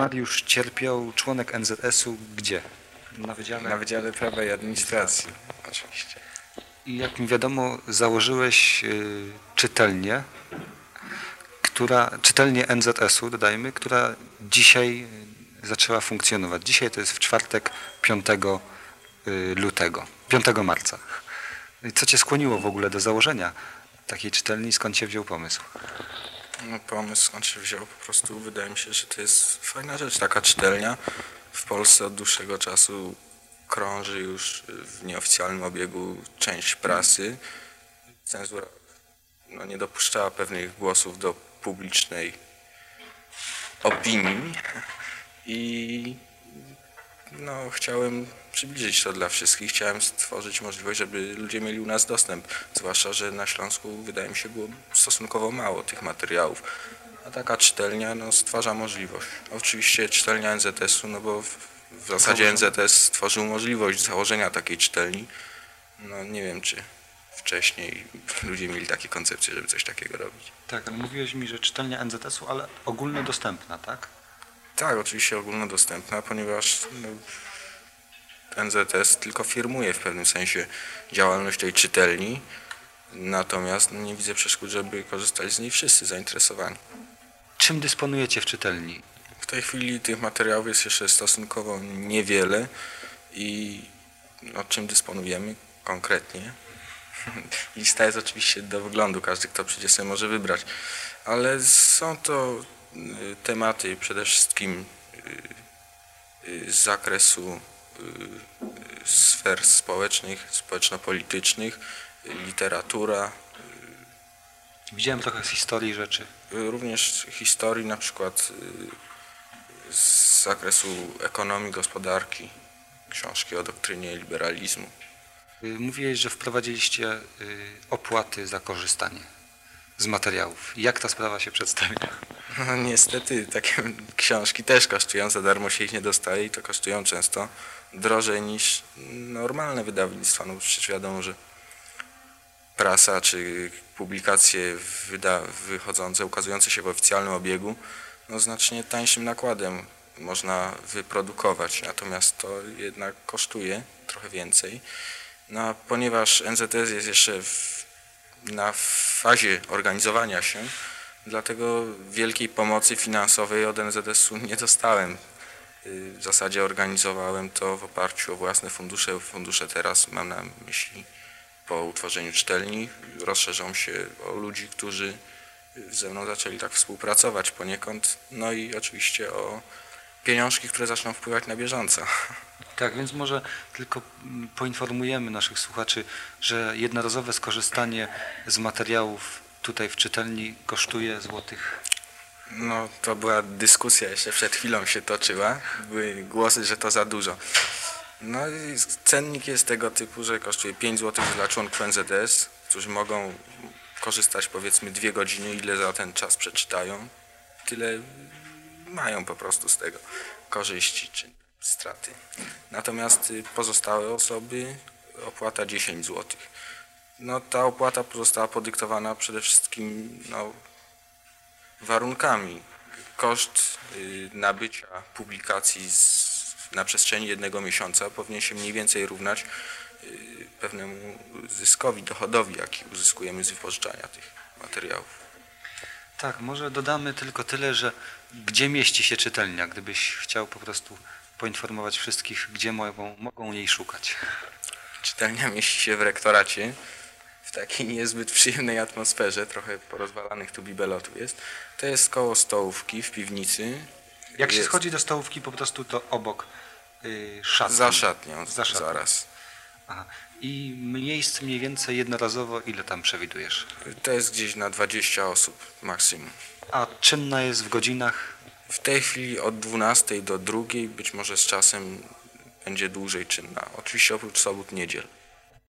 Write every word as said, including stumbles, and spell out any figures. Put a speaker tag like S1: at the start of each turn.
S1: Mariusz Cierpiał, członek N Z S-u, gdzie? Na Wydziale,
S2: Na Wydziale Prawa i Administracji, oczywiście.
S1: I jak mi wiadomo, założyłeś y, czytelnię, która, czytelnię N Z S-u, dodajmy, która dzisiaj zaczęła funkcjonować. Dzisiaj to jest w czwartek piątego lutego, piątego marca. Co Cię skłoniło w ogóle do założenia takiej czytelni? Skąd się wziął pomysł?
S2: No, pomysł skąd się wziął? Po prostu wydaje mi się, że to jest fajna rzecz, taka czytelnia. W Polsce od dłuższego czasu krąży już w nieoficjalnym obiegu część prasy. Cenzura no, nie dopuszczała pewnych głosów do publicznej opinii i no, chciałem przybliżyć to dla wszystkich. Chciałem stworzyć możliwość, żeby ludzie mieli u nas dostęp. Zwłaszcza, że na Śląsku wydaje mi się było stosunkowo mało tych materiałów. A taka czytelnia no, stwarza możliwość. Oczywiście czytelnia N Z S-u, no bo w, w zasadzie N Z S stworzył możliwość założenia takiej czytelni. No nie wiem, czy wcześniej ludzie mieli takie koncepcje, żeby coś takiego robić.
S1: Tak, ale mówiłeś mi, że czytelnia N Z S-u, ale ogólnodostępna, tak?
S2: Tak, oczywiście ogólnodostępna, ponieważ no, N Z S tylko firmuje w pewnym sensie działalność tej czytelni, natomiast no, nie widzę przeszkód, żeby korzystali z niej wszyscy zainteresowani.
S1: Czym dysponujecie w czytelni?
S2: W tej chwili tych materiałów jest jeszcze stosunkowo niewiele i no, czym dysponujemy konkretnie? Lista jest oczywiście do wyglądu, każdy kto przyjdzie sobie może wybrać, ale są to tematy przede wszystkim z zakresu sfer społecznych, społeczno-politycznych, literatura.
S1: Widziałem trochę z historii rzeczy.
S2: Również historii, na przykład z zakresu ekonomii, gospodarki, książki o doktrynie liberalizmu.
S1: Mówiłeś, że wprowadziliście opłaty za korzystanie z materiałów. Jak ta sprawa się przedstawia?
S2: No niestety takie książki też kosztują, za darmo się ich nie dostaje i to kosztują często drożej niż normalne wydawnictwa. No przecież wiadomo, że prasa czy publikacje wyda wychodzące, ukazujące się w oficjalnym obiegu, no znacznie tańszym nakładem można wyprodukować, natomiast to jednak kosztuje trochę więcej. No a ponieważ N Z S jest jeszcze w, na fazie organizowania się, dlatego wielkiej pomocy finansowej od N Z S-u nie dostałem. W zasadzie organizowałem to w oparciu o własne fundusze. Fundusze teraz, mam na myśli, po utworzeniu czytelni, rozszerzą się o ludzi, którzy ze mną zaczęli tak współpracować poniekąd. No i oczywiście o pieniążki, które zaczną wpływać na bieżąco.
S1: Tak, więc może tylko poinformujemy naszych słuchaczy, że jednorazowe skorzystanie z materiałów tutaj w czytelni kosztuje złotych.
S2: No to była dyskusja, jeszcze przed chwilą się toczyła, były głosy, że to za dużo. No i cennik jest tego typu, że kosztuje pięć złotych dla członków N Z S, którzy mogą korzystać powiedzmy dwie godziny, ile za ten czas przeczytają, tyle mają po prostu z tego korzyści czy straty. Natomiast pozostałe osoby opłata dziesięć złotych. No ta opłata pozostała podyktowana przede wszystkim no, warunkami. Koszt y, nabycia publikacji z, na przestrzeni jednego miesiąca powinien się mniej więcej równać y, pewnemu zyskowi, dochodowi, jaki uzyskujemy z wypożyczania tych materiałów.
S1: Tak, może dodamy tylko tyle, że gdzie mieści się czytelnia, gdybyś chciał po prostu poinformować wszystkich, gdzie mogą, mogą jej szukać.
S2: Czytelnia mieści się w rektoracie, w takiej niezbyt przyjemnej atmosferze, trochę porozwalanych tu bibelotów jest. To jest koło stołówki w piwnicy.
S1: Jak się
S2: jest
S1: schodzi do stołówki, po prostu to obok y, szatni.
S2: Za szatnią,
S1: Za szatnią.
S2: zaraz.
S1: Aha. I miejsc mniej więcej jednorazowo ile tam przewidujesz?
S2: To jest gdzieś na dwadzieścia osób maksimum.
S1: A czynna jest w godzinach?
S2: W tej chwili od dwunastej do drugiej, być może z czasem będzie dłużej czynna. Oczywiście oprócz sobót, niedziel.